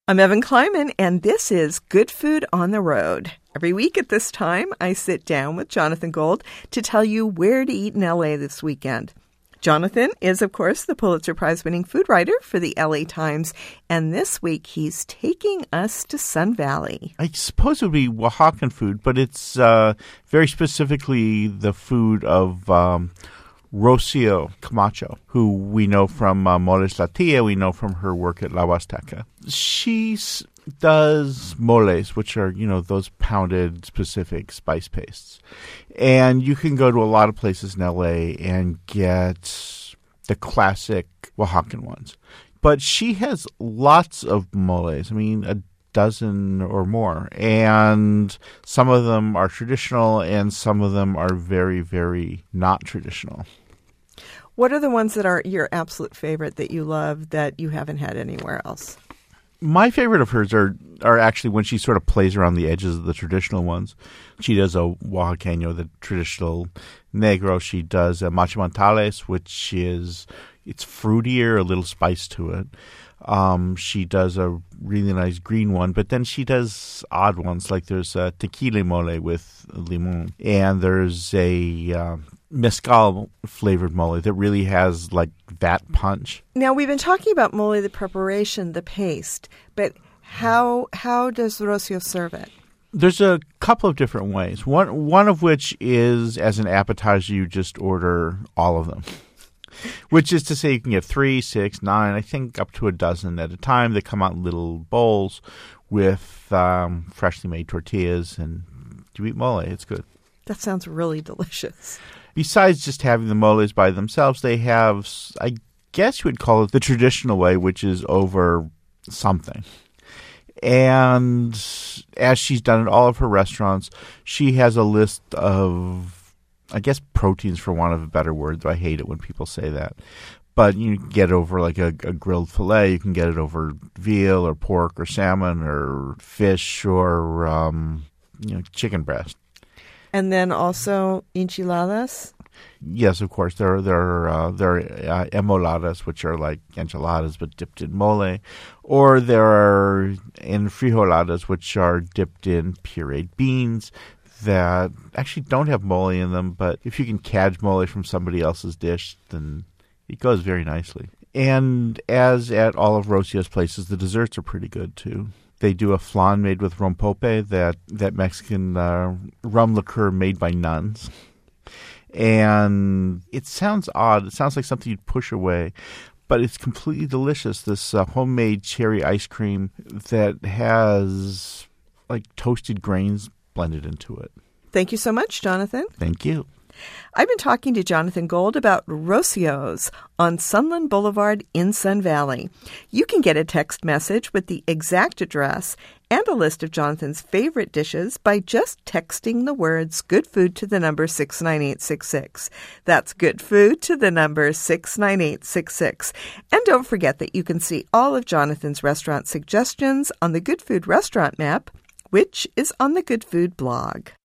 I'm Evan Kleiman, and this is Good Food on the Road. Every week at this time, I sit down with Jonathan Gold to tell you where to eat in L.A. this weekend. Jonathan is, of course, the Pulitzer Prize-winning food writer for the L.A. Times, and this week he's taking us to Sun Valley. I suppose it would be Oaxacan food, but it's very specifically the food of Rocio Camacho, who we know from Moles La Tia. We know from her work at La Huasteca. She does moles, which are, those pounded specific spice pastes. And you can go to a lot of places in L.A. and get the classic Oaxacan ones. But she has lots of moles. A dozen or more. And some of them are traditional and some of them are very, very not traditional. What are the ones that are your absolute favorite that you love that you haven't had anywhere else? My favorite of hers are actually when she sort of plays around the edges of the traditional ones. She does a Oaxaqueño, the traditional negro. She does a machimantales, which is, it's fruitier, a little spice to it. She does a really nice green one, but then she does odd ones, like there's a tequila mole with limon, and there's a mezcal flavored mole that really has like that punch. Now, we've been talking about mole, the preparation, the paste, but how does Rocio serve it? There's a couple of different ways. One of which is as an appetizer, you just order all of them. Which is to say you can get 3, 6, 9, I think up to a dozen at a time. They come out in little bowls with freshly made tortillas, and you eat mole. It's good. That sounds really delicious. Besides just having the moles by themselves, they have, I guess you would call it the traditional way, which is over something. And as she's done at all of her restaurants, she has a list of, I guess, proteins, for want of a better word, though I hate it when people say that. But you can get it over like a grilled filet. You can get it over veal or pork or salmon or fish or, chicken breast. And then also enchiladas? Yes, of course. There are emoladas, which are like enchiladas but dipped in mole. Or there are enfrijoladas, which are dipped in pureed beans that actually don't have mole in them, but if you can catch mole from somebody else's dish, then it goes very nicely. And as at all of Rocio's places, the desserts are pretty good too. They do a flan made with rompope, that Mexican rum liqueur made by nuns. And it sounds odd. It sounds like something you'd push away, but it's completely delicious. This homemade cherry ice cream that has like toasted grains blended into it. Thank you so much, Jonathan. Thank you. I've been talking to Jonathan Gold about Rocio's on Sunland Boulevard in Sun Valley. You can get a text message with the exact address and a list of Jonathan's favorite dishes by just texting the words Good Food to the number 69866. That's Good Food to the number 69866. And don't forget that you can see all of Jonathan's restaurant suggestions on the Good Food restaurant map, which is on the Good Food blog.